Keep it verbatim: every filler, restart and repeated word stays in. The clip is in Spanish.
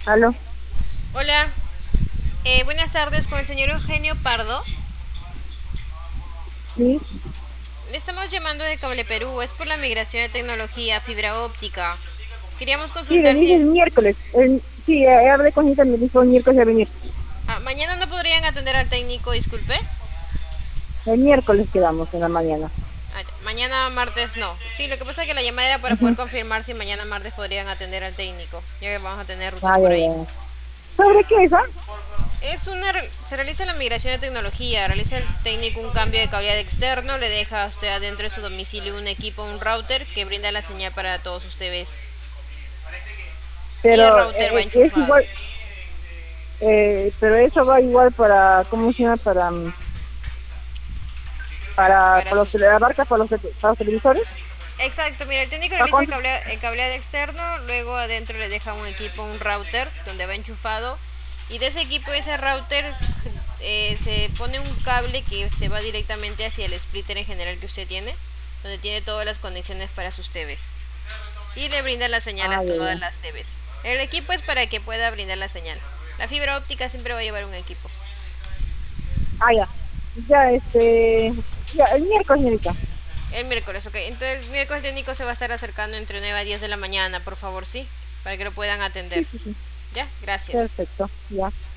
¿Aló? Hola, eh, buenas tardes con el señor Eugenio Pardo. Sí, Le estamos llamando de Cable Perú, es por la migración de tecnología, fibra óptica. Queríamos sí, consultar venir si el miércoles. El, sí, eh, hablé con ella, me dijo el miércoles de venir. ah, mañana no podrían atender al técnico, disculpe. El miércoles quedamos en la mañana. Ah, mañana martes no. Sí, lo que pasa es que la llamada era para poder Ujú. confirmar si mañana martes podrían atender al técnico, ya que vamos a tener rutas Ah, ya, por ahí. ya. ¿Sobre qué es, ah? Es una, se realiza la migración de tecnología, realiza el técnico un cambio de cableado externo, le deja a usted adentro de su domicilio un equipo, un router que brinda la señal para todos ustedes. Y el Pero router va eh, eh, es enchufado. igual, eh, pero eso va igual para, ¿cómo se llama? Para, mm, para, Para para los, sus... tele- abarca para los, te- para los televisores. Exacto, mira, el técnico ¿Para realiza el cuánto? cableado, el cableado externo, luego adentro le deja un equipo, un router, donde va enchufado. Y de ese equipo, ese router, eh, se pone un cable que se va directamente hacia el splitter en general que usted tiene, donde tiene todas las conexiones para sus T Vs. Y le brinda la señal a Ah, ya, todas ya. las T Vs. El equipo es para que pueda brindar la señal. La fibra óptica siempre va a llevar un equipo. Ah, ya. Ya, este, ya, el miércoles, señorita. El miércoles, ok. Entonces el miércoles el técnico se va a estar acercando entre nueve a diez de la mañana, por favor, sí, para que lo puedan atender. Sí, sí, sí. Ya, gracias. Perfecto, ya.